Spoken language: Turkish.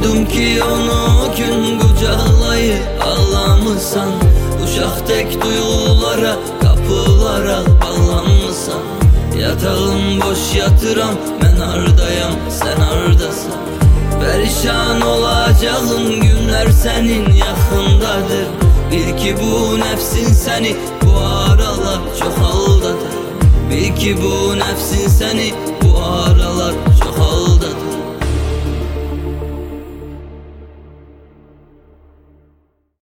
Duydum ki onu o gün kucaklayıp ağlamışsan. Uşaq tek duygulara, kapılara bağlanmışsan. Yatağım boş yatıram, ben hardayam, sen hardasan. Perişan olacağın günler senin yakındadır. Bil ki bu nefsin seni bu aralar çok aldadır. Bil ki bu nefsin seni bu aralar çok aldadır.